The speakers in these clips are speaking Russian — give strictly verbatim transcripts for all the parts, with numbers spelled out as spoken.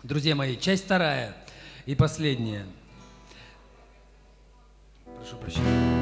Друзья мои, часть вторая и последняя. Прошу прощения.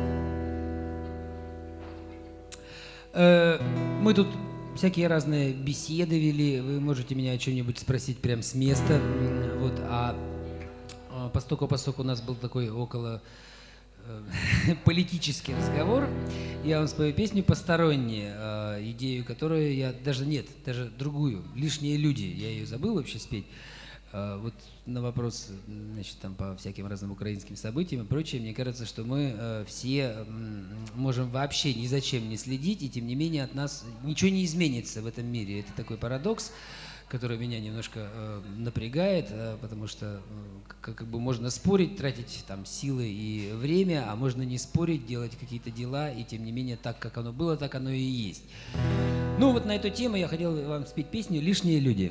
Э, мы тут всякие разные беседы вели. Вы можете меня о чем-нибудь спросить прямо с места. Вот, а поскольку, поскольку у нас был такой около э, политический разговор, я вам спою песню «Посторонние», э, идею, которую я даже нет, даже другую, «Лишние люди». Я ее забыл вообще спеть. Э, вот на вопрос, значит, там по всяким разным украинским событиям и прочее, мне кажется, что мы э, все э, можем вообще ни за чем не следить, и тем не менее от нас ничего не изменится в этом мире. Это такой парадокс, который меня немножко э, напрягает, э, потому что э, как, как бы можно спорить, тратить там силы и время, а можно не спорить, делать какие-то дела, и тем не менее так, как оно было, так оно и есть. Ну вот на эту тему я хотел вам спеть песню «Лишние люди».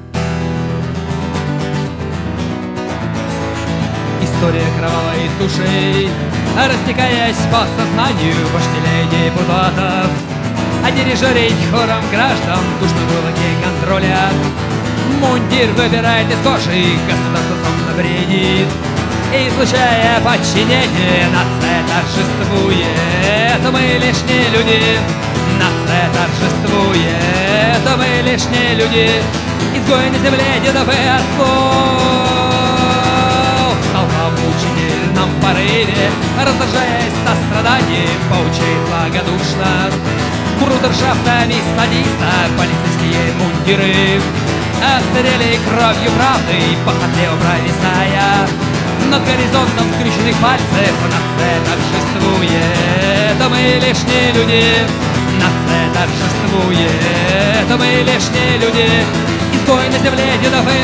История кровавой души, растекаясь по сознанию вожделей депутатов, а дирижерить хором граждан душно булаки контроля. Мундир выбирает из кожи, государство сонно бредит, и, излучая подчинение, нация торжествует. Мы лишние люди, нация торжествует. Мы лишние люди, изгои на земле дедов и отцов. Толпа в мучительном порыве, раздражаясь состраданием, поучает благодушно. Брудершафтами садиста полицейские мундиры отстрели кровью правды, похотливо провисая. Над горизонтом скрюченных пальцев нация торжествует. Мы лишние люди, нация торжествует. Мы лишние люди, изгой на земле дедов и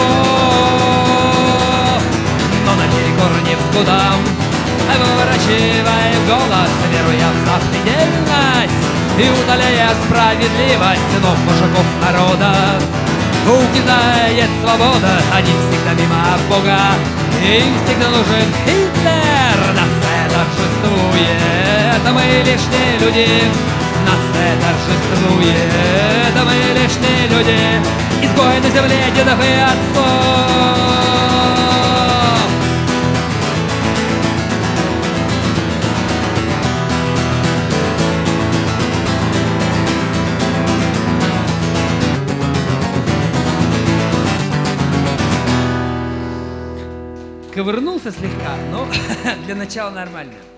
отцов. Но наперекор невзгодам, выворачивая голос, веруя в запредельность и удаляя справедливость ног мужиков народа, угнетает свобода, они всегда мимо Бога. Им всегда нужен Гитлер. Нация торжествует. Мы лишние люди, нация торжествует. Мы лишние люди, изгои на земле дедов и отцов. Ковырнулся слегка, но для начала нормально.